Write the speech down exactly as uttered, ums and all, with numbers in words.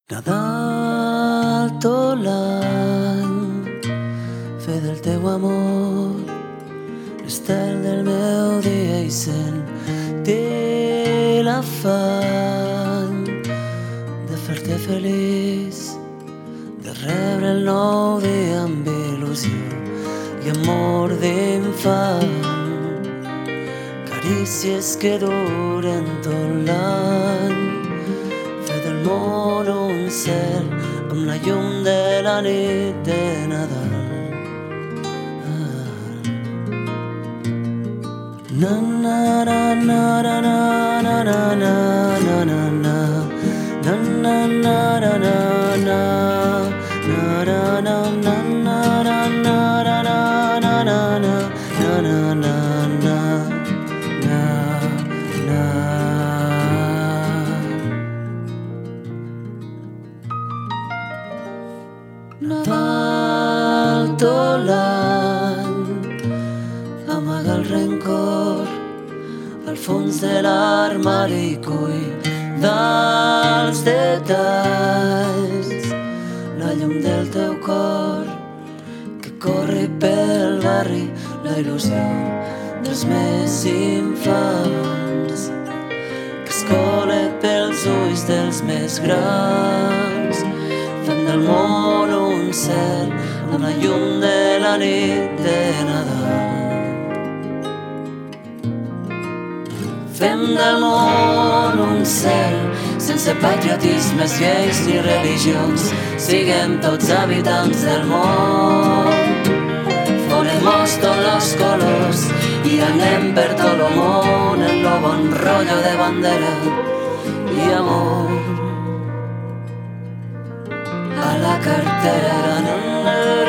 Nadal tot l'any, fe del teu amor, l'estel del meu dia i sentir l'afany de fer-te feliç, de rebre el nou dia amb il·lusió i amor d'infant, carícies que duren tot l'any, fer del món un cel amb la llum de la nit de Nadal. Na na na na na na na na na na na na na na na na na na Nadal tot l'any amaga el rencor al fons de l'armari i cuida els detalls, la llum del teu cor que corre pel barri, la il·lusió dels més infants que escola pels ulls dels més grans, fent del món un cel amb la llum de la nit de Nadal. Fem del món un cel sense patriotismes, lleis ni religions, siguem tots habitants del món. Fonemos tots los colors i anem per tot el món en lo bon rotllo de bandera i amor. A la cartera,